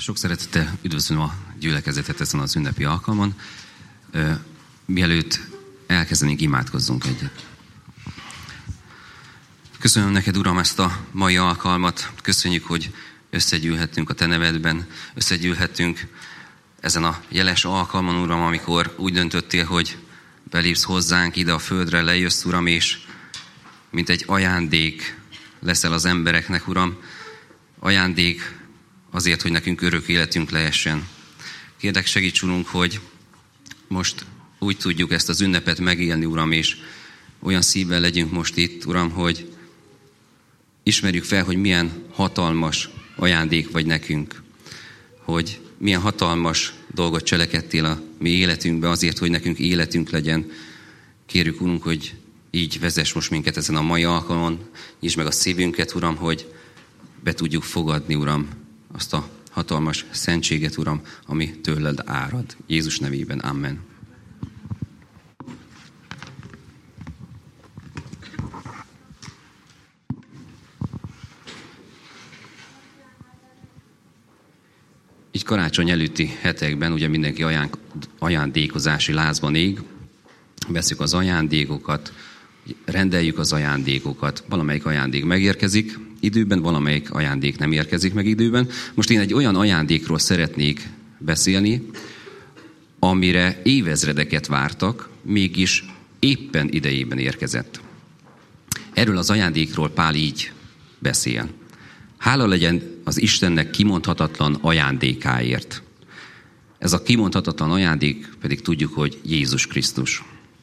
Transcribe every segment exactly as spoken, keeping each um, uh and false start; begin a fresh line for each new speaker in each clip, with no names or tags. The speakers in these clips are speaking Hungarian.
Sok szeretettel üdvözlöm a gyülekezetet ezen az ünnepi alkalmon. Mielőtt elkezdenénk, imádkozzunk egyet. Köszönöm neked, Uram, ezt a mai alkalmat. Köszönjük, hogy összegyűlhettünk a Te nevedben, összegyűlhettünk ezen a jeles alkalmon, Uram, amikor úgy döntöttél, hogy belépsz hozzánk ide a földre, lejössz, Uram, és mint egy ajándék leszel az embereknek, Uram. Ajándék azért, hogy nekünk örök életünk lehessen. Kérlek, segíts, Urunk, hogy most úgy tudjuk ezt az ünnepet megélni, Uram, és olyan szívvel legyünk most itt, Uram, hogy ismerjük fel, hogy milyen hatalmas ajándék vagy nekünk. Hogy milyen hatalmas dolgot cselekedtél a mi életünkbe azért, hogy nekünk életünk legyen. Kérjük, Urunk, hogy így vezess most minket ezen a mai alkalmon. Nyisd meg a szívünket, Uram, hogy be tudjuk fogadni, Uram, azt a hatalmas szentséget, Uram, ami tőled árad. Jézus nevében. Amen. Így karácsony előtti hetekben ugye mindenki aján, ajándékozási lázban ég. Veszük az ajándékokat, rendeljük az ajándékokat. Valamelyik ajándék megérkezik időben, valamelyik ajándék nem érkezik meg időben. Most én egy olyan ajándékról szeretnék beszélni, amire évezredeket vártak, mégis éppen idejében érkezett. Erről az ajándékról Pál így beszél. Hála legyen az Istennek kimondhatatlan ajándékáért. Ez a kimondhatatlan ajándék pedig tudjuk, hogy Jézus Krisztus.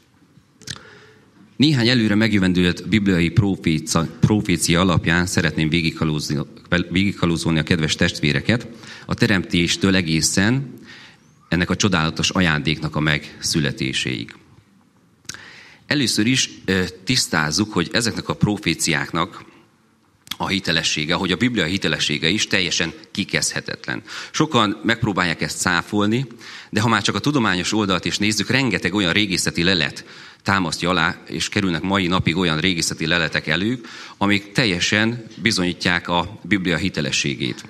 Néhány előre megjövendőlt bibliai profécia, profécia alapján szeretném végigkalózolni a kedves testvéreket a teremtéstől egészen ennek a csodálatos ajándéknak a megszületéséig. Először is tisztázzuk, hogy ezeknek a proféciáknak a hitelessége, hogy a Biblia hitelessége is teljesen kikezdhetetlen. Sokan megpróbálják ezt cáfolni, de ha már csak a tudományos oldalt is nézzük, rengeteg olyan régészeti lelet támasztja alá, és kerülnek mai napig olyan régészeti leletek elő, amik teljesen bizonyítják a Biblia hitelességét.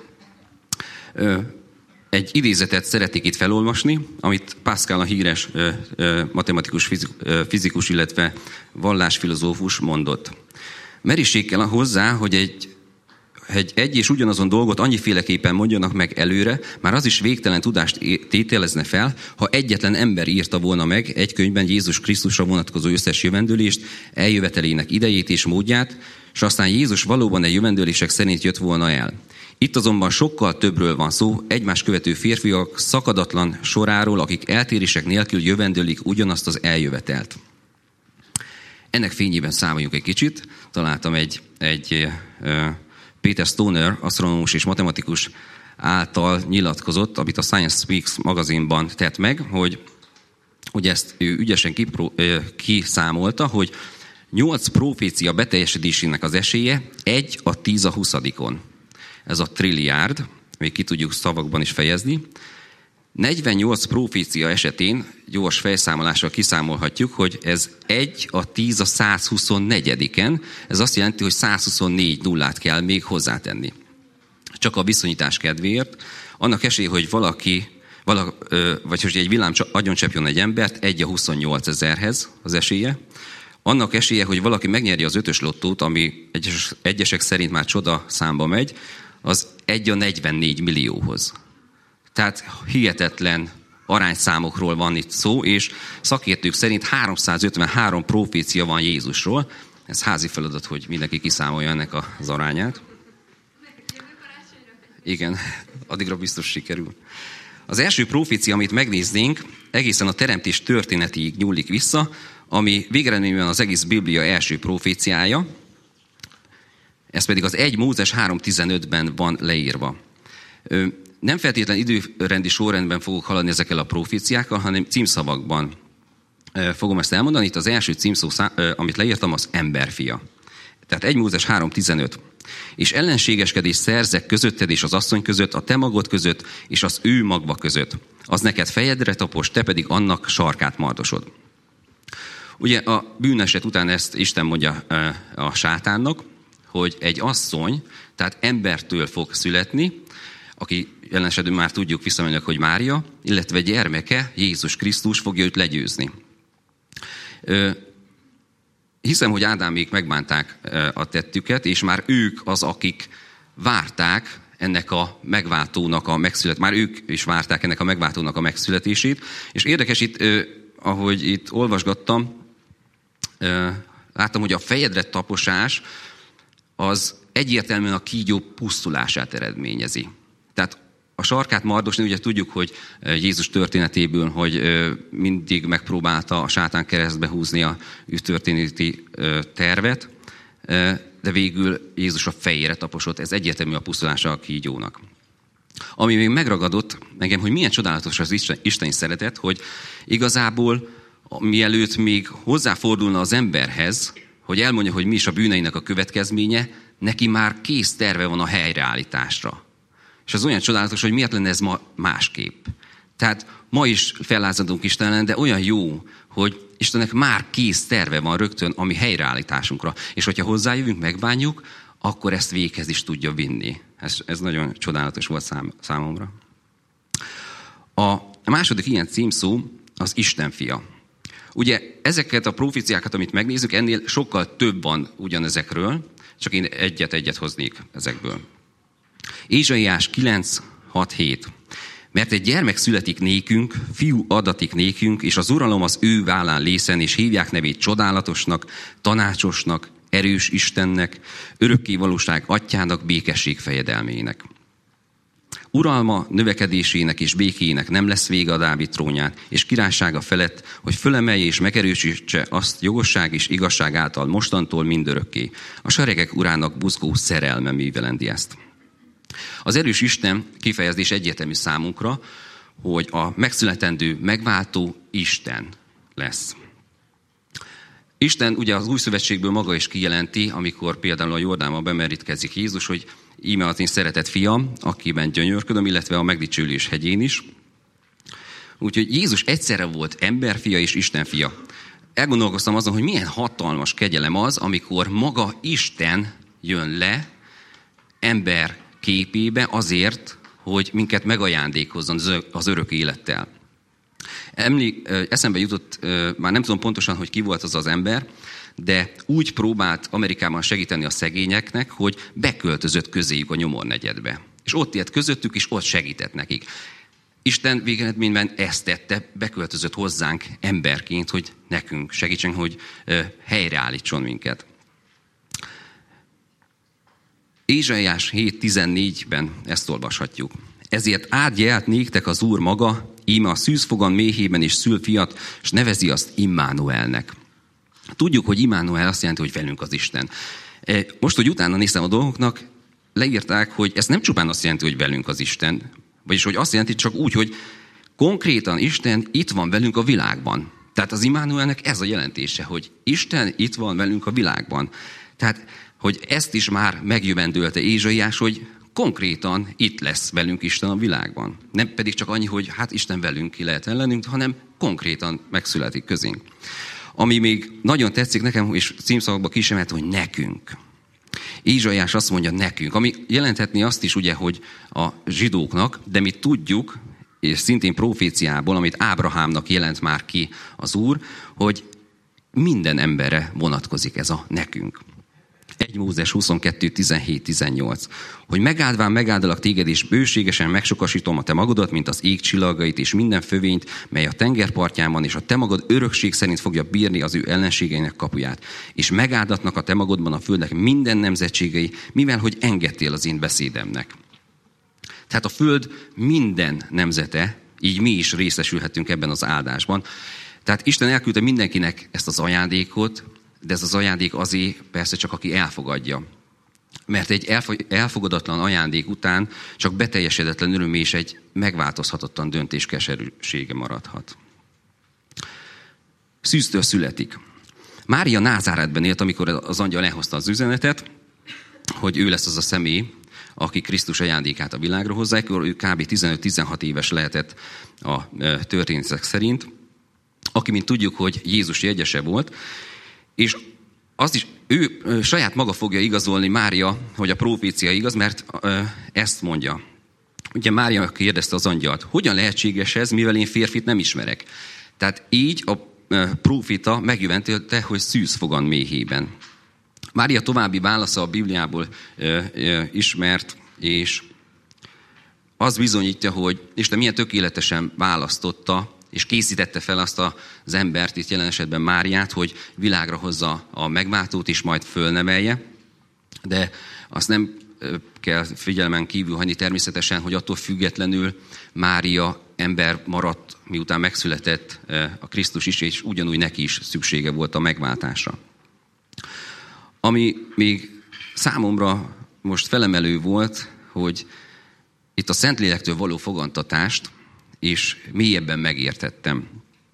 Egy idézetet szeretnék itt felolvasni, amit Pascal, a híres matematikus, fizikus, illetve vallásfilozófus mondott. Merítség kell hozzá, hogy egy, egy, egy és ugyanazon dolgot annyiféleképpen mondjanak meg előre, már az is végtelen tudást tételezne fel, ha egyetlen ember írta volna meg egy könyvben Jézus Krisztusra vonatkozó összes jövendőlést, eljövetelének idejét és módját, és aztán Jézus valóban egy jövendőlések szerint jött volna el. Itt azonban sokkal többről van szó, egymás követő férfiak szakadatlan soráról, akik eltérések nélkül jövendőlik ugyanazt az eljövetelt. Ennek fényében számoljunk egy kicsit. Találtam egy, egy uh, Peter Stoner, asztronómus és matematikus által nyilatkozott, amit a Science Speaks magazinban tett meg, hogy, hogy ezt ő ügyesen kipró, uh, kiszámolta, hogy nyolc profécia beteljesedésének az esélye egy a tíz a huszadikon. Ez a trilliárd, még ki tudjuk szavakban is fejezni. negyvennyolc profécia esetén gyors fejszámolással kiszámolhatjuk, hogy ez egy a tíz a százhuszonnegyediken. Ez azt jelenti, hogy százhuszonnégy nullát kell még hozzátenni. Csak a viszonyítás kedvéért. Annak esélye, hogy valaki, vala, vagy hogy egy villám agyoncsapjon egy embert, egy a huszonnyolc ezerhez az esélye. Annak esélye, hogy valaki megnyeri az ötös lottót, ami egyes, egyesek szerint már csoda számba megy, az egy a negyvennégy millióhoz. Tehát hihetetlen arányszámokról van itt szó, és szakértők szerint háromszázötvenhárom profécia van Jézusról. Ez házi feladat, hogy mindenki kiszámolja ennek az arányát. Igen, addigra biztos sikerül. Az első profécia, amit megnéznénk, egészen a teremtés történetig nyúlik vissza, ami végeredményben az egész Biblia első proféciája. Ez pedig az egy Mózes három tizenötben van leírva. Nem feltétlen időrendi sorrendben fogok haladni ezekkel a proféciákkal, hanem címszavakban fogom ezt elmondani. Itt az első címszó, amit leírtam, az emberfia. Tehát egy Mózes három tizenöt. És ellenségeskedés szerzek közötted és az asszony között, a te magod között és az ő magva között. Az neked fejedre tapos, te pedig annak sarkát mardosod. Ugye a bűneset után ezt Isten mondja a sátánnak, hogy egy asszony, tehát embertől fog születni, aki jelen esetben már tudjuk visszamenőleg, hogy Mária, illetve gyermeke, Jézus Krisztus fogja őt legyőzni. Hiszem, hogy Ádámék megbánták a tettüket, és már ők az, akik várták ennek a megváltónak a megszületését. Már ők is várták ennek a megváltónak a megszületését. És érdekes itt, ahogy itt olvasgattam, láttam, hogy a fejedre taposás az egyértelműen a kígyó pusztulását eredményezi. Tehát a sarkát mardosni, ugye tudjuk, hogy Jézus történetéből, hogy mindig megpróbálta a sátán keresztbe húzni a ő történeti tervet, de végül Jézus a fejére taposott. Ez egyértelmű a pusztulása a kígyónak. Ami még megragadott engem, hogy milyen csodálatos az isteni szeretet, hogy igazából mielőtt még hozzáfordulna az emberhez, hogy elmondja, hogy mi is a bűneinek a következménye, neki már kész terve van a helyreállításra. És az olyan csodálatos, hogy miért lenne ez ma másképp. Tehát ma is fellázadunk Isten ellen, de olyan jó, hogy Istennek már kész terve van rögtön a mi helyreállításunkra. És hogyha hozzájövünk, megbánjuk, akkor ezt véghez is tudja vinni. Ez, ez nagyon csodálatos volt szám, számomra. A második ilyen címszó az Isten fia. Ugye ezeket a proféciákat, amit megnézzük, ennél sokkal több van ugyanezekről, csak én egyet-egyet hoznék ezekből. Ézsaiás kilenc hat hét. Mert egy gyermek születik nékünk, fiú adatik nékünk, és az uralom az ő vállán lészen, és hívják nevét csodálatosnak, tanácsosnak, erős Istennek, örökké valóság atyának, békesség fejedelmének. Uralma növekedésének és békének nem lesz vége a Dávid trónján, és királysága felett, hogy fölemelje és megerősítse azt jogosság és igazság által mostantól mindörökké. A seregek urának buzgó szerelme művelendi ezt. Az erős Isten kifejezés egyértelmű számunkra, hogy a megszületendő, megváltó Isten lesz. Isten ugye az új szövetségből maga is kijelenti, amikor például a Jordánban bemerítkezik Jézus, hogy íme az én szeretett fiam, akiben gyönyörködöm, illetve a megdicsőlés hegyén is. Úgyhogy Jézus egyszerre volt emberfia és Istenfia. Elgondolkoztam azon, hogy milyen hatalmas kegyelem az, amikor maga Isten jön le ember képébe azért, hogy minket megajándékozzon az örök élettel. Emlék, eszembe jutott, már nem tudom pontosan, hogy ki volt az az ember, de úgy próbált Amerikában segíteni a szegényeknek, hogy beköltözött közéjük a nyomornegyedbe. És ott élt közöttük, és ott segített nekik. Isten végeredményben ezt tette, beköltözött hozzánk emberként, hogy nekünk segítsen, hogy helyreállítson minket. Ézsaiás hét tizennégyben ezt olvashatjuk. Ezért átjelt néktek az Úr maga, íme a szűzfogan méhében is szül fiat, és nevezi azt Immanuelnek. Tudjuk, hogy Immanuel azt jelenti, hogy velünk az Isten. Most, hogy utána néztem a dolgoknak, leírták, hogy ez nem csupán azt jelenti, hogy velünk az Isten, vagyis hogy azt jelenti csak úgy, hogy konkrétan Isten itt van velünk a világban. Tehát az Immanuelnek ez a jelentése, hogy Isten itt van velünk a világban. Tehát, hogy ezt is már megjövendölte Ézsaiás, hogy konkrétan itt lesz velünk Isten a világban. Nem pedig csak annyi, hogy hát Isten velünk ki lehet ellenünk, hanem konkrétan megszületik közénk. Ami még nagyon tetszik nekem, és címszavakba kisemelt, hogy nekünk. Ézsaiás azt mondja nekünk, ami jelenthetné azt is ugye, hogy a zsidóknak, de mi tudjuk, és szintén proféciából, amit Ábrahámnak jelent már ki az Úr, hogy minden emberre vonatkozik ez a nekünk. egy Mózes huszonkettő tizenhét tizennyolc. Hogy megáldván megáldalak téged, és bőségesen megsokasítom a te magadat, mint az ég csillagait, és minden fövényt, mely a tengerpartján van, és a te magad örökség szerint fogja bírni az ő ellenségeinek kapuját. És megáldatnak a te magodban a földnek minden nemzetségei, mivel hogy engedtél az én beszédemnek. Tehát a föld minden nemzete, így mi is részesülhetünk ebben az áldásban. Tehát Isten elküldte mindenkinek ezt az ajándékot, de ez az ajándék azért persze csak aki elfogadja. Mert egy elfogadatlan ajándék után csak beteljesedetlen öröm és egy megváltozhatatlan döntés keserűsége maradhat. Szűztől születik. Mária Názáretben élt, amikor az angyal lehozta az üzenetet, hogy ő lesz az a személy, aki Krisztus ajándékát a világra hozza, akkor ő kb. tizenöt-tizenhat éves lehetett a történetek szerint, aki, mint tudjuk, hogy Jézus jegyese volt, és azt is ő saját maga fogja igazolni Mária, hogy a profécia igaz, mert ezt mondja. ugye Mária kérdezte az angyalt, hogyan lehetséges ez, mivel én férfit nem ismerek. Tehát így a prófita megjöventelte, hogy szűz fogan méhében. Mária további válasza a Bibliából ö, ö, ismert, és az bizonyítja, hogy Isten milyen tökéletesen választotta, és készítette fel azt az embert, itt jelen esetben Máriát, hogy világra hozza a megváltót, és majd fölnevelje. De azt nem kell figyelmen kívül hagyni természetesen, hogy attól függetlenül Mária ember maradt, miután megszületett a Krisztus is, és ugyanúgy neki is szüksége volt a megváltásra. Ami még számomra most felemelő volt, hogy itt a Szentlélektől való fogantatást és mélyebben megértettem.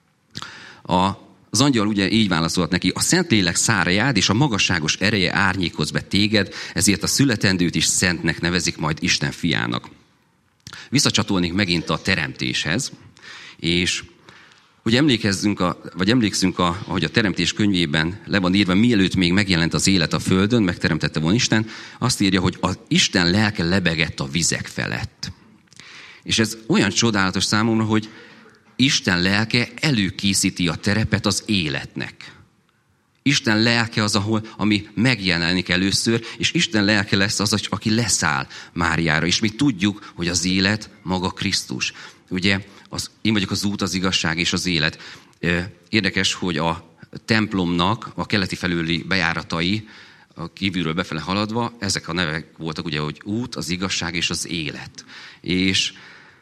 A, az angyal ugye így válaszolt neki, a Szentlélek szárajád és a magasságos ereje árnyékoz be téged, ezért a születendőt is szentnek nevezik majd Isten fiának. Visszacsatolnék megint a teremtéshez, és hogy emlékezzünk, a, vagy emlékszünk, a, ahogy a Teremtés könyvében le van írva, mielőtt még megjelent az élet a földön, megteremtette volna Isten, azt írja, hogy az Isten lelke lebegett a vizek felett. És ez olyan csodálatos számomra, hogy Isten lelke előkészíti a terepet az életnek. Isten lelke az, ahol, ami megjelenik először, és Isten lelke lesz az, aki leszáll Máriára. És mi tudjuk, hogy az élet maga Krisztus. Ugye, az, én vagyok az út, az igazság és az élet. Érdekes, hogy a templomnak a keleti felőli bejáratai, a kívülről befele haladva, ezek a nevek voltak ugye, hogy út, az igazság és az élet. És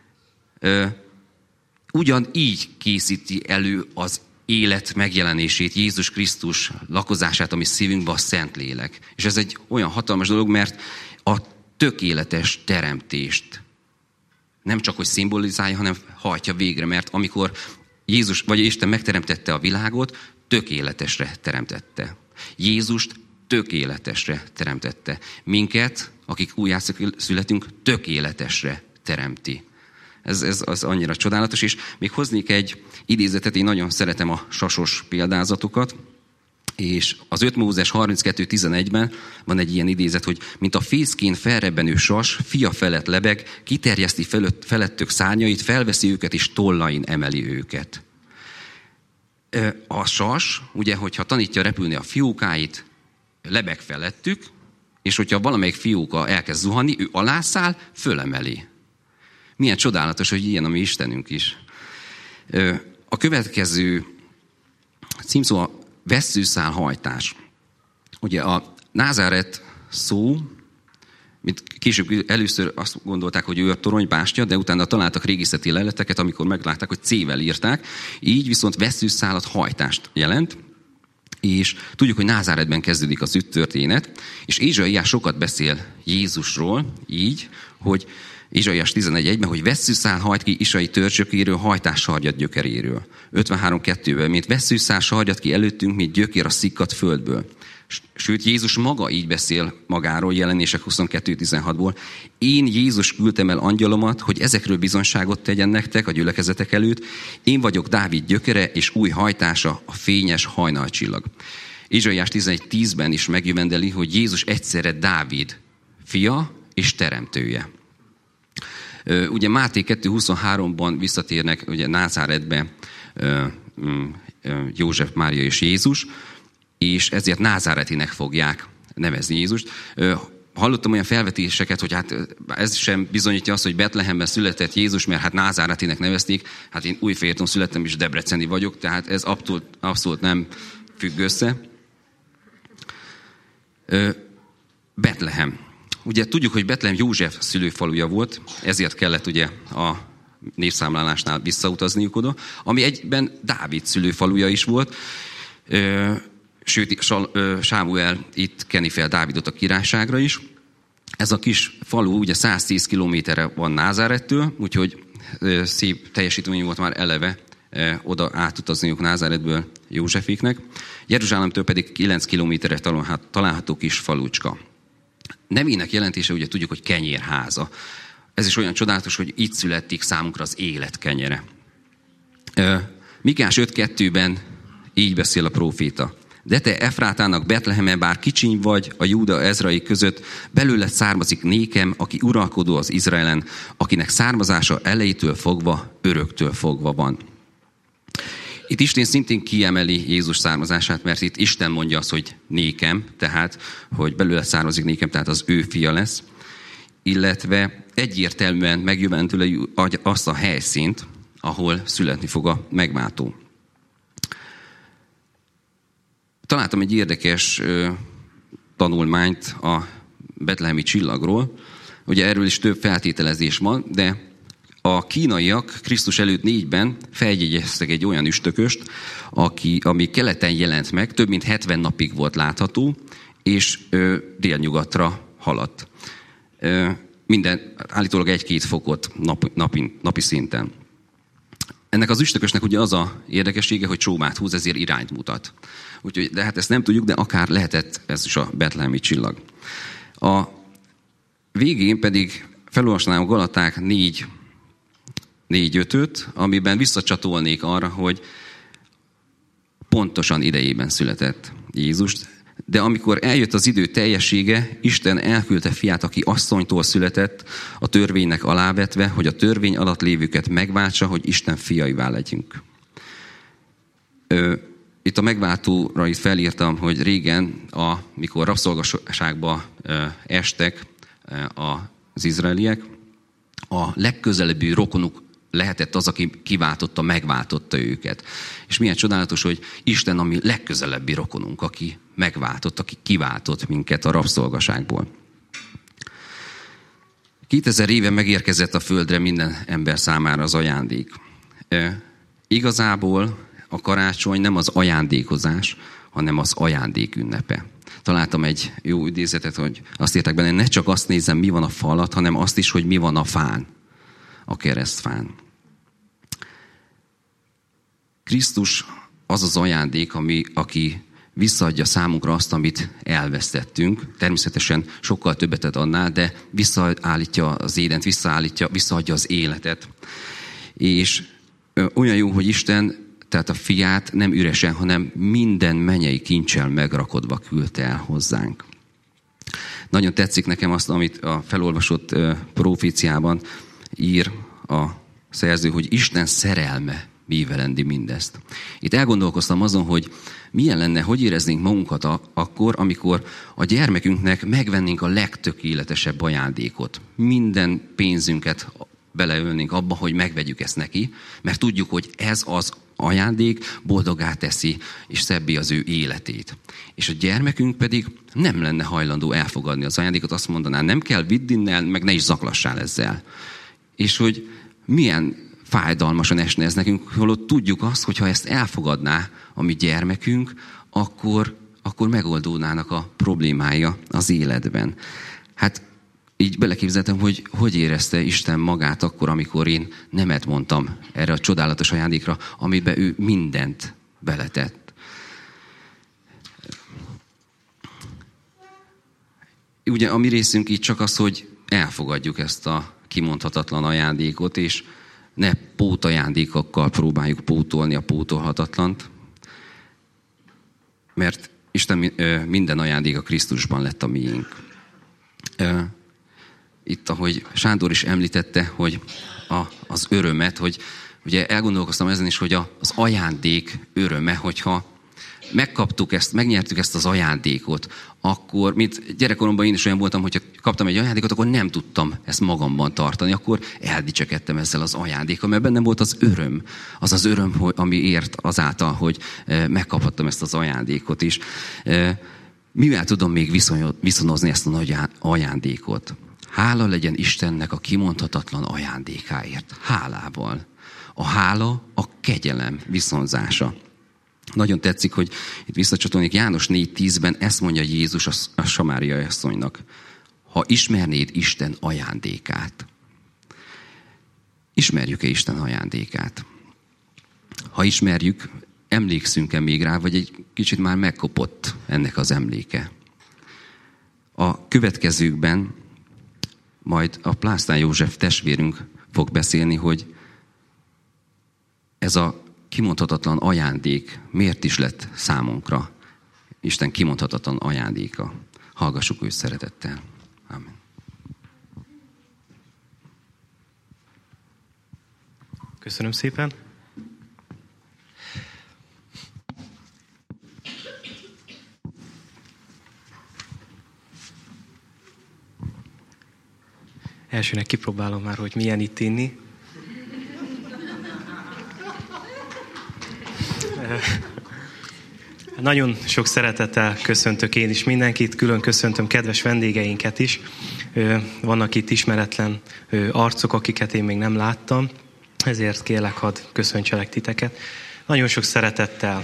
e, ugyanígy készíti elő az élet megjelenését, Jézus Krisztus lakozását, ami szívünkben a Szentlélek. És ez egy olyan hatalmas dolog, mert a tökéletes teremtést nem csak, hogy szimbolizálja, hanem hajtja végre, mert amikor Jézus, vagy Isten megteremtette a világot, tökéletesre teremtette. Jézust tökéletesre teremtette. Minket, akik újjászületünk, tökéletesre teremti. Ez, ez az annyira csodálatos, és még hoznék egy idézetet, én nagyon szeretem a sasos példázatokat, és az öt Mózes harminckettő tizenegyben van egy ilyen idézet, hogy mint a fészkén felrebbenő sas, fia felett lebeg, kiterjeszti felett, felettök szárnyait, felveszi őket, és tollain emeli őket. A sas, ugye, hogyha tanítja repülni a fiókáit, lebeg felettük, és hogyha valamelyik fióka elkezd zuhanni, ő alászáll, fölemeli. Milyen csodálatos, hogy ilyen a mi Istenünk is. A következő címszó a vesszőszálhajtás. Ugye a Názáret szó, mint később először azt gondolták, hogy ő a toronybástya, de utána találtak régészeti leleteket, amikor meglátták, hogy C-vel írták. Így viszont vesszőszálat, hajtást jelent. És tudjuk, hogy Názáretben kezdődik az üttörténet, és Ézsaiás sokat beszél Jézusról, így, hogy Ézsaiás tizenegy egyben, hogy vesszőszál hajt ki Isai törcsökéről, hajtás sarjad gyökeréről. ötvenhárom kettőben, mint vesszőszál sarjad ki előttünk, mint gyökér a szikkadt földből. Sőt, Jézus maga így beszél magáról, Jelenések huszonkettő tizenhatból. Én Jézus küldtem el angyalomat, hogy ezekről bizonságot tegyen nektek a gyülekezetek előtt. Én vagyok Dávid gyökere és új hajtása, a fényes hajnalcsillag. Ézsaiás tizenegy tízben is megjövendeli, hogy Jézus egyszerre Dávid fia és teremtője. Ugye Máté kettő huszonháromban visszatérnek ugye Názáretbe József, Mária és Jézus, és ezért názáretinek fogják nevezni Jézust. Hallottam olyan felvetéseket, hogy hát ez sem bizonyítja azt, hogy Betlehemben született Jézus, mert hát názáretinek nevezték. Hát én Újfehérton születtem, és debreceni vagyok, tehát ez abszolút, abszolút nem függ össze. Betlehem. Ugye tudjuk, hogy Betlehem József szülőfaluja volt, ezért kellett ugye a népszámlálásnál visszautazniuk oda, ami egyben Dávid szülőfaluja is volt. Sőt, Sámuel itt keni fel Dávidot a királyságra is. Ez a kis falu ugye száztíz kilométerre van Názárettől, úgyhogy szép teljesítmény volt már eleve oda átutazniuk Názáretből Józseféknek. Jeruzsálemtől pedig kilenc kilométerre található kis falucska. Nevének jelentése ugye tudjuk, hogy kenyérháza. Ez is olyan csodálatos, hogy itt születik számunkra az élet kenyere. Mikás öt kettőben így beszél a próféta. De te Efrátának Betleheme, bár kicsiny vagy a Júda ezrai között, belőled származik nékem, aki uralkodó az Izraelen, akinek származása elejétől fogva, öröktől fogva van. Itt Isten szintén kiemeli Jézus származását, mert itt Isten mondja azt, hogy nékem, tehát, hogy belőle származik nékem, tehát az ő fia lesz, illetve egyértelműen megjövendőli azt a helyszínt, ahol születni fog a megváltó. Találtam egy érdekes ö, tanulmányt a betlehemi csillagról. Ugye erről is több feltételezés van, de a kínaiak Krisztus előtt négyben feljegyeztek egy olyan üstököst, aki, ami keleten jelent meg, több mint hetven napig volt látható, és ö, délnyugatra haladt. Ö, minden, állítólag egy-két fokot nap, napi, napi szinten. Ennek az üstökösnek ugye az a érdekessége, hogy csómát húz, ezért irányt mutat. Úgyhogy, de hát ezt nem tudjuk, de akár lehetett ez is a betlehemi csillag. A végén pedig felolvasnám a Galaták négy ötöt, amiben visszacsatolnék arra, hogy pontosan idejében született Jézus. De amikor eljött az idő teljessége, Isten elküldte fiát, aki asszonytól született, a törvénynek alávetve, hogy a törvény alatt lévőket megváltsa, hogy Isten fiaivá legyünk. Ö, itt a megváltóra itt felírtam, hogy régen, amikor rabszolgaságba estek az izraeliek, a legközelebbi rokonuk lehetett az, aki kiváltotta, megváltotta őket. És milyen csodálatos, hogy Isten a mi legközelebbi rokonunk, aki megváltott, aki kiváltott minket a rabszolgaságból. kétezer éve megérkezett a földre minden ember számára az ajándék. E, igazából a karácsony nem az ajándékozás, hanem az ajándék ünnepe. Találtam egy jó idézetet, hogy azt írták benne, ne csak azt nézem, mi van a fa alatt, hanem azt is, hogy mi van a fán, a keresztfán. Krisztus az az ajándék, ami, aki visszaadja számunkra azt, amit elvesztettünk. Természetesen sokkal többet ad annál, de visszaállítja az édent, visszaállítja, visszaadja az életet. És olyan jó, hogy Isten, tehát a fiát nem üresen, hanem minden mennyei kincsel megrakodva küldte el hozzánk. Nagyon tetszik nekem azt, amit a felolvasott proféciában ír a szerző, hogy Isten szerelme művelendi mindezt. Itt elgondolkoztam azon, hogy milyen lenne, hogy éreznénk magunkat a, akkor, amikor a gyermekünknek megvennénk a legtökéletesebb ajándékot. Minden pénzünket beleölnénk abba, hogy megvegyük ezt neki, mert tudjuk, hogy ez az ajándék boldogá teszi, és szebbé az ő életét. És a gyermekünk pedig nem lenne hajlandó elfogadni az ajándékot, azt mondaná, nem kell vidd innen, meg ne is zaklassál ezzel. És hogy milyen fájdalmasan esne ez nekünk, holott tudjuk azt, hogy ha ezt elfogadná a mi gyermekünk, akkor, akkor megoldódnának a problémája az életben. Hát így beleképzeltem, hogy hogy érezte Isten magát akkor, amikor én nemet mondtam erre a csodálatos ajándékra, amiben ő mindent beletett. Ugye a mi részünk így csak az, hogy elfogadjuk ezt a kimondhatatlan ajándékot, és ne pótajándékokkal próbáljuk pótolni a pótolhatatlant, mert Isten minden ajándéka Krisztusban lett a miénk. Itt, ahogy Sándor is említette, hogy a, az örömet, hogy ugye elgondolkoztam ezen is, hogy a, az ajándék öröme, hogyha megkaptuk ezt, megnyertük ezt az ajándékot, akkor, mint gyerekkoromban én is olyan voltam, hogyha kaptam egy ajándékot, akkor nem tudtam ezt magamban tartani, akkor eldicsekedtem ezzel az ajándékkal, mert bennem volt az öröm, az az öröm, ami ért azáltal, hogy megkaphattam ezt az ajándékot is. Mivel tudom még viszonozni ezt a nagy ajándékot? Hála legyen Istennek a kimondhatatlan ajándékáért. Hálával. A hála a kegyelem viszonzása. Nagyon tetszik, hogy itt visszacsatolnék János négy tízben ezt mondja Jézus a, a samáriai asszonynak. Ha ismernéd Isten ajándékát. Ismerjük-e Isten ajándékát? Ha ismerjük, emlékszünk-e még rá, vagy egy kicsit már megkopott ennek az emléke? A következőkben majd a Plásztán József testvérünk fog beszélni, hogy ez a kimondhatatlan ajándék miért is lett számunkra. Isten kimondhatatlan ajándéka. Hallgassuk őt szeretettel. Amen.
Köszönöm szépen. Elsőnek kipróbálom már, hogy milyen itt inni. Nagyon sok szeretettel köszöntök én is mindenkit, külön köszöntöm kedves vendégeinket is. Vannak itt ismeretlen arcok, akiket én még nem láttam, ezért kérlek, hadd köszöntselek titeket. Nagyon sok szeretettel.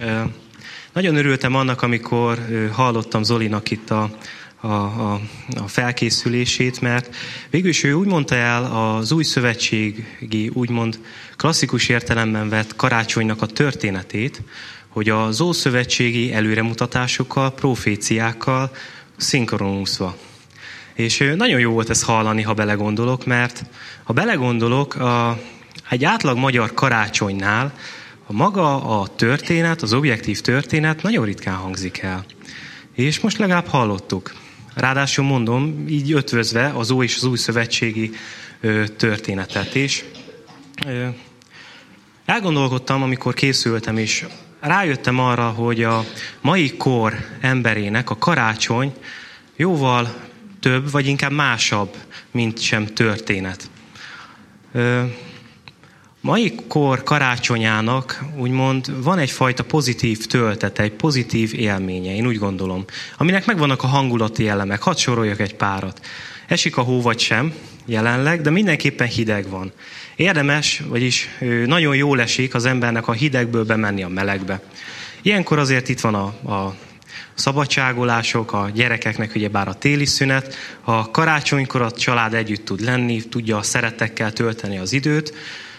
Nagyon örültem annak, amikor hallottam Zolinak itt a A, a, a felkészülését, mert végülis ő úgy mondta el az új szövetségi, úgymond klasszikus értelemben vett karácsonynak a történetét, hogy az ószövetségi előremutatásokkal, proféciákkal szinkronúzva. És nagyon jó volt ezt hallani, ha belegondolok, mert ha belegondolok, a, egy átlag magyar karácsonynál a maga a történet, az objektív történet nagyon ritkán hangzik el. És most legalább hallottuk. Ráadásul mondom, így ötvözve az Ó és az Új Szövetségi ö, történetet is. Ö, elgondolkodtam, amikor készültem, és rájöttem arra, hogy a mai kor emberének a karácsony jóval több, vagy inkább másabb, mint sem történet. Ö, mai kor karácsonyának úgymond van egyfajta pozitív töltete, egy pozitív élménye, én úgy gondolom, aminek megvannak a hangulati elemek. Hadd soroljak egy párat. Esik a hó vagy sem jelenleg, de mindenképpen hideg van. Érdemes, vagyis nagyon jól esik az embernek a hidegből bemenni a melegbe. Ilyenkor azért itt van a, a szabadságolások, a gyerekeknek ugyebár a téli szünet, a karácsonykor a család együtt tud lenni, tudja a szerettekkel tölteni az időt,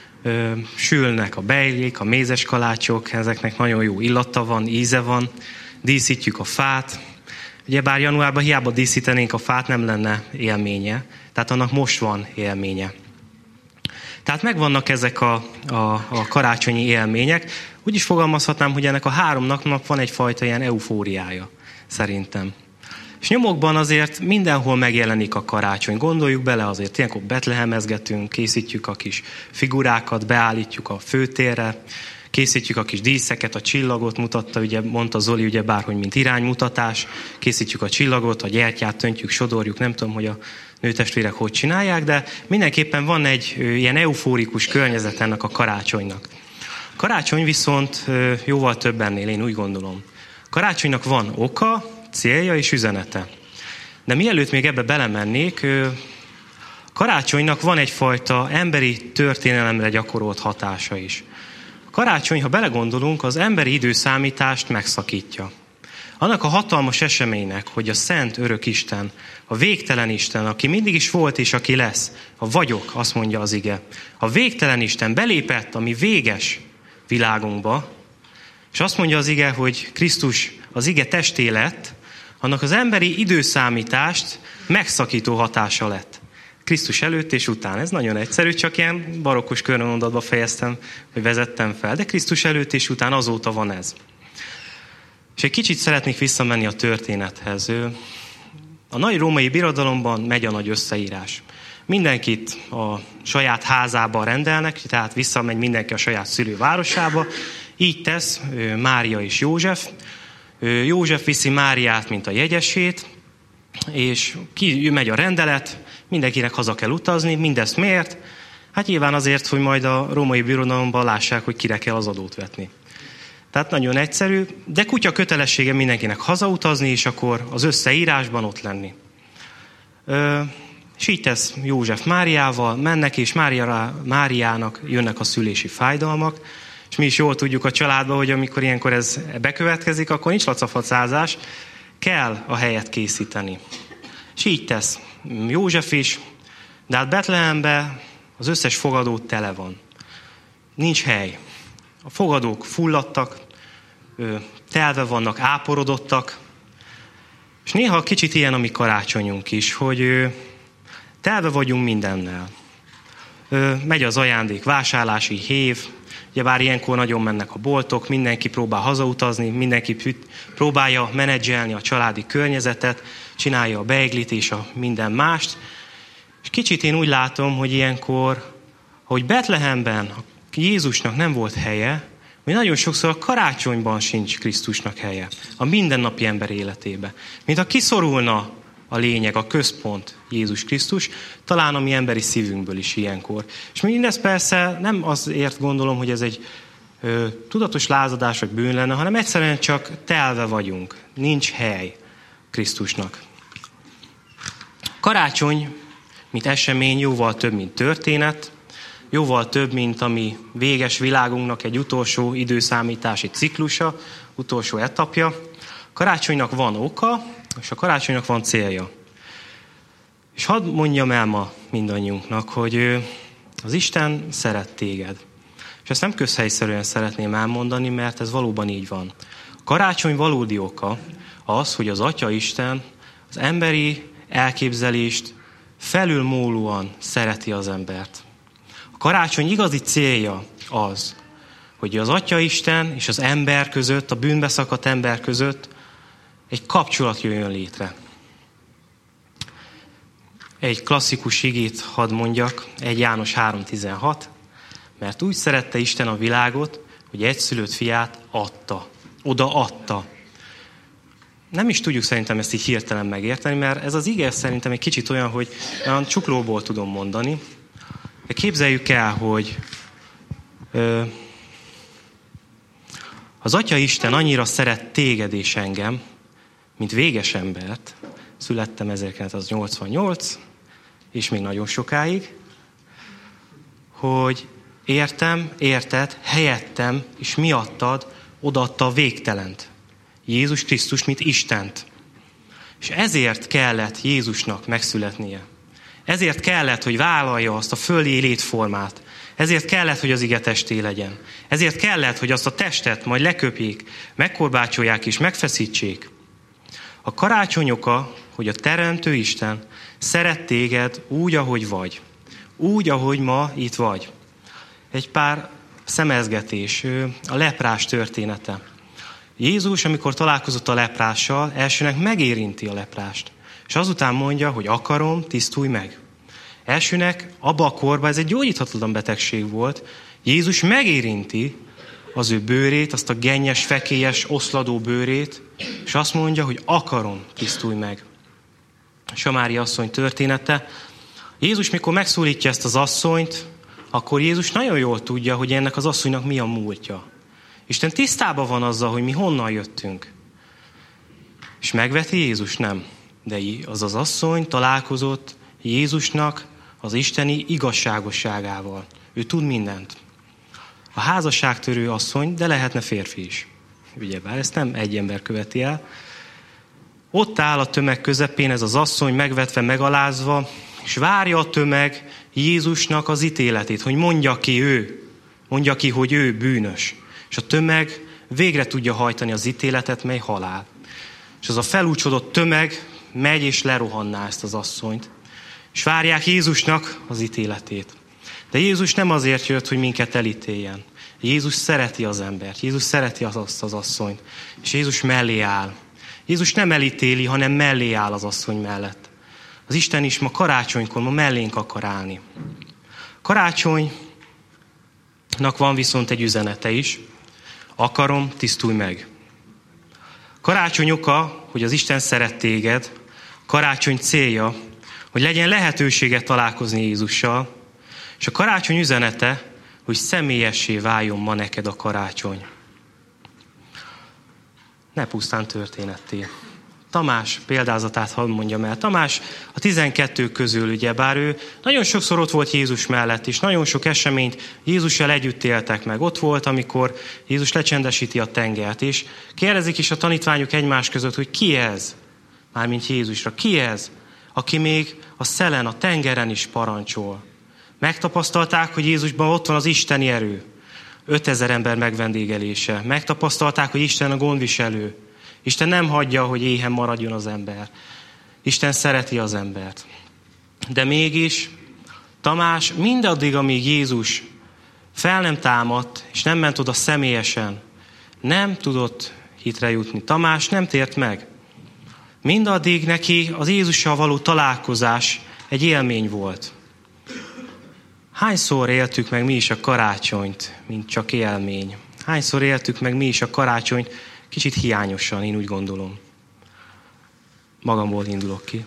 sülnek a bejlék, a mézes kalácsok, ezeknek nagyon jó illata van, íze van, díszítjük a fát. Ugyebár januárban hiába díszítenénk a fát, nem lenne élménye, tehát annak most van élménye. Tehát megvannak ezek a, a, a karácsonyi élmények. Úgy is fogalmazhatnám, hogy ennek a három napnak van egyfajta ilyen eufóriája, szerintem. És nyomokban azért mindenhol megjelenik a karácsony. Gondoljuk bele, azért ilyenkor betlehemezgetünk, készítjük a kis figurákat, beállítjuk a főtérre, készítjük a kis díszeket, a csillagot mutatta, ugye mondta Zoli, ugye bárhogy, mint iránymutatás, készítjük a csillagot, a gyertyát töntjük, sodorjuk, nem tudom, hogy a nőtestvérek hogy csinálják, de mindenképpen van egy ilyen eufórikus környezet ennek a karácsonynak. Karácsony viszont jóval több ennél, én úgy gondolom. Karácsonynak van oka, célja és üzenete. De mielőtt még ebbe belemennék, karácsonynak van egyfajta emberi történelemre gyakorolt hatása is. A karácsony, ha belegondolunk, az emberi időszámítást megszakítja. Annak a hatalmas eseménynek, hogy a Szent Örök Isten, a végtelen Isten, aki mindig is volt és aki lesz, a vagyok, azt mondja az ige, a végtelen Isten belépett a mi véges világunkba, és azt mondja az ige, hogy Krisztus az ige testé lett, annak az emberi időszámítást megszakító hatása lett. Krisztus előtt és után. Ez nagyon egyszerű, csak ilyen barokkos körmondatba fejeztem, hogy vezettem fel, de Krisztus előtt és után azóta van ez. És egy kicsit szeretnék visszamenni a történethez. A nagy római birodalomban megy a nagy összeírás. Mindenkit a saját házában rendelnek, tehát visszamegy mindenki a saját szülővárosába. Így tesz Mária és József. József viszi Máriát, mint a jegyesét, és ki megy a rendelet, mindenkinek haza kell utazni, mindezt miért? Hát nyilván azért, hogy majd a római birodalomban lássák, hogy kire kell az adót vetni. Tehát nagyon egyszerű, de kutya kötelessége mindenkinek hazautazni, és akkor az összeírásban ott lenni. Ö, és így tesz József Máriával, mennek, és Mária, Máriának jönnek a szülési fájdalmak, és mi is jól tudjuk a családban, hogy amikor ilyenkor ez bekövetkezik, akkor nincs lacafacázás, kell a helyet készíteni. És így tesz József is, de hát Betlehemben az összes fogadó tele van. Nincs hely. A fogadók fulladtak, telve vannak, áporodottak, és néha kicsit ilyen a mi karácsonyunk is, hogy telve vagyunk mindennel. Megy az ajándék vásárlási hév, ugyebár ilyenkor nagyon mennek a boltok, mindenki próbál hazautazni, mindenki próbálja menedzselni a családi környezetet, csinálja a beiglit és a minden mást. És kicsit én úgy látom, hogy ilyenkor, ahogy Betlehemben Jézusnak nem volt helye, hogy nagyon sokszor a karácsonyban sincs Krisztusnak helye, a mindennapi ember életébe. Mint ha kiszorulna a lényeg, a központ Jézus Krisztus, talán a mi emberi szívünkből is ilyenkor. És mindezt persze nem azért gondolom, hogy ez egy ö, tudatos lázadás vagy bűn lenne, hanem egyszerűen csak telve vagyunk. Nincs hely Krisztusnak. Karácsony, mint esemény, jóval több, mint történet, jóval több, mint a mi véges világunknak egy utolsó időszámítási ciklusa, utolsó etapja. A karácsonynak van oka, és a karácsonynak van célja. És hadd mondjam el ma mindannyiunknak, hogy az Isten szeret téged. És ezt nem közhelyszerűen szeretném elmondani, mert ez valóban így van. A karácsony valódi oka az, hogy az Atya Isten az emberi elképzelést felülmúlóan szereti az embert. A karácsony igazi célja az, hogy az Atya Isten és az ember között, a bűnbe szakadt ember között egy kapcsolat jöjjön létre. Egy klasszikus igét hadd mondjak, egy János három tizenhat, mert úgy szerette Isten a világot, hogy egyszülött fiát adta, oda adta. Nem is tudjuk szerintem ezt így hirtelen megérteni, mert ez az ige szerintem egy kicsit olyan, hogy olyan csuklóból tudom mondani. De képzeljük el, hogy ö, az Atya Isten annyira szeret téged és engem, mint véges embert, születtem ezerkilencszáznyolcvannyolc, és még nagyon sokáig, hogy értem, érted, helyettem, és miattad odaadta a végtelent. Jézus Krisztus, mint Istent. És ezért kellett Jézusnak megszületnie. Ezért kellett, hogy vállalja azt a földi létformát. Ezért kellett, hogy az ige testé legyen. Ezért kellett, hogy azt a testet majd leköpjék, megkorbácsolják és megfeszítsék. A karácsony oka, hogy a Teremtő Isten szeret téged úgy, ahogy vagy. Úgy, ahogy ma itt vagy. Egy pár szemezgetés, a leprás története. Jézus, amikor találkozott a leprással, elsőnek megérinti a leprást. És azután mondja, hogy akarom, tisztulj meg. Elsőnek abba a korban ez egy gyógyíthatatlan betegség volt. Jézus megérinti az ő bőrét, azt a gennyes, fekélyes, oszladó bőrét, és azt mondja, hogy akarom, tisztulj meg. Samária asszony története. Jézus, mikor megszólítja ezt az asszonyt, akkor Jézus nagyon jól tudja, hogy ennek az asszonynak mi a múltja. Isten tisztában van azzal, hogy mi honnan jöttünk. És megveti Jézus? Nem. De az az asszony találkozott Jézusnak az isteni igazságosságával. Ő tud mindent. A házasságtörő asszony, de lehetne férfi is. Ugyebár ezt nem egy ember követi el. Ott áll a tömeg közepén ez az asszony megvetve, megalázva, és várja a tömeg Jézusnak az ítéletét, hogy mondja ki ő, mondja ki, hogy ő bűnös. És a tömeg végre tudja hajtani az ítéletet, mely halál. És az a felúcsodott tömeg megy és lerohanná ezt az asszonyt. És várják Jézusnak az ítéletét. De Jézus nem azért jött, hogy minket elítéljen. Jézus szereti az embert. Jézus szereti azt az asszonyt. És Jézus mellé áll. Jézus nem elítéli, hanem mellé áll az asszony mellett. Az Isten is ma karácsonykor, ma mellénk akar állni. Karácsonynak van viszont egy üzenete is. Akarom, tisztulj meg. Karácsony oka, hogy az Isten szeret téged. Karácsony célja, hogy legyen lehetőséget találkozni Jézussal. És a karácsony üzenete, hogy személyessé váljon ma neked a karácsony. Ne pusztán történetté. Tamás példázatát hadd mondjam el. Tamás a tizenkettő közül, ugyebár ő nagyon sokszor ott volt Jézus mellett, és nagyon sok eseményt Jézussal együtt éltek meg. Ott volt, amikor Jézus lecsendesíti a tengert, és kérdezik is a tanítványok egymás között, hogy ki ez? Mármint Jézusra. Ki ez, aki még a szelen, a tengeren is parancsol? Megtapasztalták, hogy Jézusban ott van az isteni erő. ötezer ember megvendégelése. Megtapasztalták, hogy Isten a gondviselő. Isten nem hagyja, hogy éhen maradjon az ember. Isten szereti az embert. De mégis Tamás mindaddig, amíg Jézus fel nem támadt, és nem ment oda személyesen, nem tudott hitre jutni. Tamás nem tért meg. Mindaddig neki az Jézussal való találkozás egy élmény volt. Hányszor éltük meg mi is a karácsonyt, mint csak élmény? Hányszor éltük meg mi is a karácsonyt kicsit hiányosan, én úgy gondolom. Magamból indulok ki.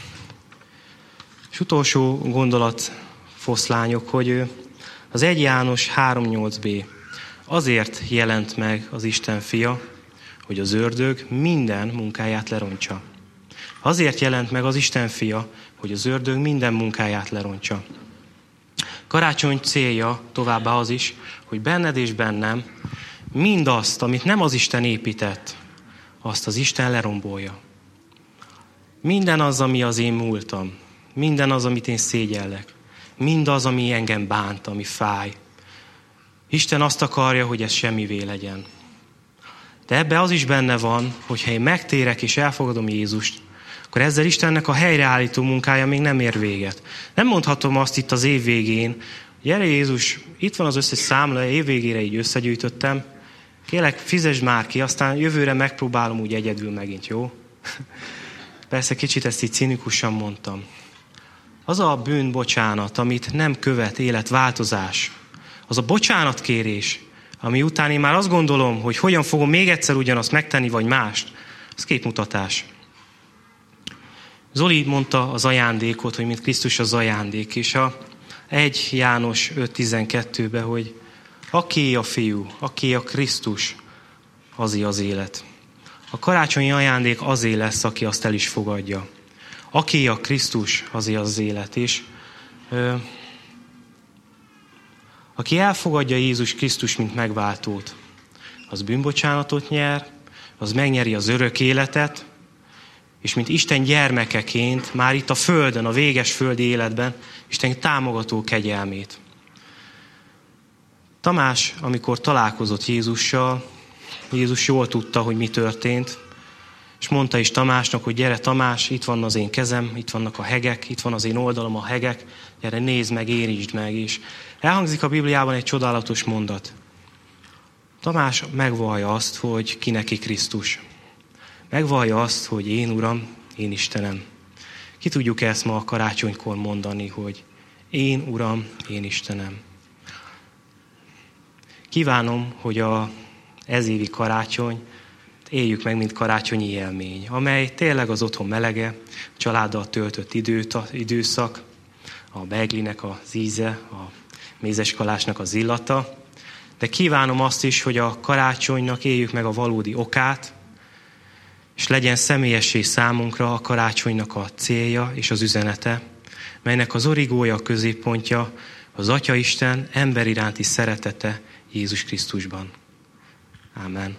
És utolsó gondolat, foszlányok, hogy az egy János három nyolc b azért jelent meg az Isten fia, hogy az ördög minden munkáját lerontsa. Azért jelent meg az Isten fia, hogy az ördög minden munkáját lerontsa. Karácsony célja továbbá az is, hogy benned és bennem mindazt, amit nem az Isten épített, azt az Isten lerombolja. Minden az, ami az én múltam, minden az, amit én szégyellek, mindaz, ami engem bánt, ami fáj. Isten azt akarja, hogy ez semmivé legyen. De ebbe az is benne van, hogyha én megtérek és elfogadom Jézust, akkor ezzel Istennek a helyreállító munkája még nem ér véget. Nem mondhatom azt itt az év végén, gyere Jézus, itt van az összes számla, év végére így összegyűjtöttem, kérlek, fizesd már ki, aztán jövőre megpróbálom úgy egyedül megint, jó? Persze kicsit ezt így cinikusan mondtam. Az a bűnbocsánat, amit nem követ életváltozás, az a bocsánatkérés, ami után én már azt gondolom, hogy hogyan fogom még egyszer ugyanazt megtenni, vagy mást, az képmutatás. Zoli mondta az ajándékot, hogy mint Krisztus az ajándék, és a egy János öt tizenkettőben, hogy aki a fiú, aki a Krisztus, azé az élet. A karácsonyi ajándék azé lesz, aki azt el is fogadja. Aki a Krisztus, azé az élet. És ö, aki elfogadja Jézus Krisztus, mint megváltót, az bűnbocsánatot nyer, az megnyeri az örök életet, és mint Isten gyermekeként, már itt a földön, a véges földi életben, Isten támogató kegyelmét. Tamás, amikor találkozott Jézussal, Jézus jól tudta, hogy mi történt, és mondta is Tamásnak, hogy gyere Tamás, itt van az én kezem, itt vannak a hegek, itt van az én oldalam a hegek, gyere nézd meg, érintsd meg. És elhangzik a Bibliában egy csodálatos mondat. Tamás megvallja azt, hogy ki neki Krisztus. Megvallja azt, hogy én Uram, én Istenem. Ki tudjuk ezt ma a karácsonykor mondani, hogy én Uram, én Istenem. Kívánom, hogy a ezévi karácsony éljük meg, mint karácsonyi élmény, amely tényleg az otthon melege, a családdal töltött időt, időszak, a beiglinek az íze, a mézeskalásnak az illata, de kívánom azt is, hogy a karácsonynak éljük meg a valódi okát, és legyen személyessé számunkra a karácsonynak a célja és az üzenete, melynek az origója, a középpontja az Atyaisten ember iránti szeretete Jézus Krisztusban. Ámen.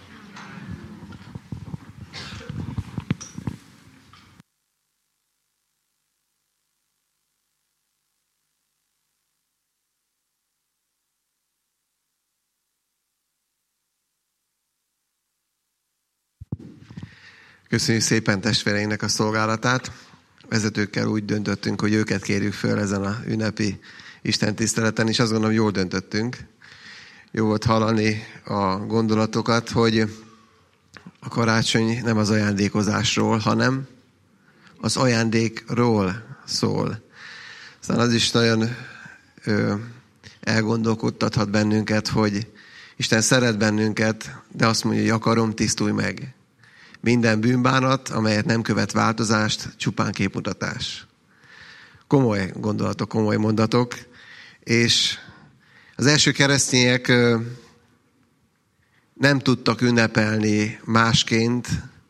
Köszönjük szépen testvéreinknek a szolgálatát. Vezetőkkel úgy döntöttünk, hogy őket kérjük föl ezen a ünnepi istentiszteleten, és azt gondolom, jól döntöttünk. Jó volt hallani a gondolatokat, hogy a karácsony nem az ajándékozásról, hanem az ajándékról szól. Aztán az is nagyon ö, elgondolkodtathat bennünket, hogy Isten szeret bennünket, de azt mondja, hogy akarom, tisztulj meg. Minden bűnbánat, amelyet nem követ változást, csupán képmutatás. Komoly gondolatok, komoly mondatok, és az első keresztények nem tudtak ünnepelni másként,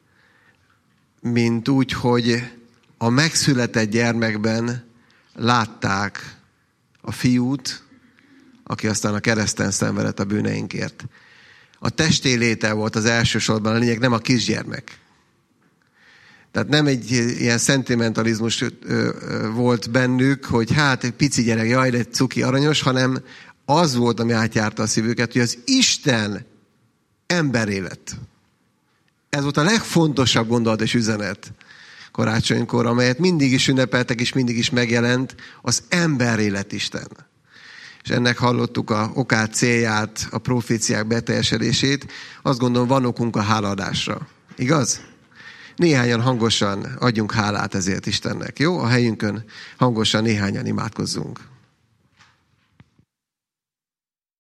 mint úgy, hogy a megszületett gyermekben látták a fiút, aki aztán a kereszten szenvedett a bűneinkért. A testé léte volt az elsősorban a lényeg, nem a kisgyermek. Tehát nem egy ilyen szentimentalizmus volt bennük, hogy hát egy pici gyerek, jaj, de cuki aranyos, hanem az volt, ami átjárta a szívüket, hogy az Isten emberélet. Ez volt a legfontosabb gondolat és üzenet karácsonykor, amelyet mindig is ünnepeltek és mindig is megjelent, az emberélet Isten. és ennek hallottuk a okát, célját, a proféciák beteljesedését, azt gondolom van okunk a hálaadásra. Igaz? Néhányan hangosan adjunk hálát ezért Istennek, jó? A helyünkön hangosan néhányan imádkozzunk.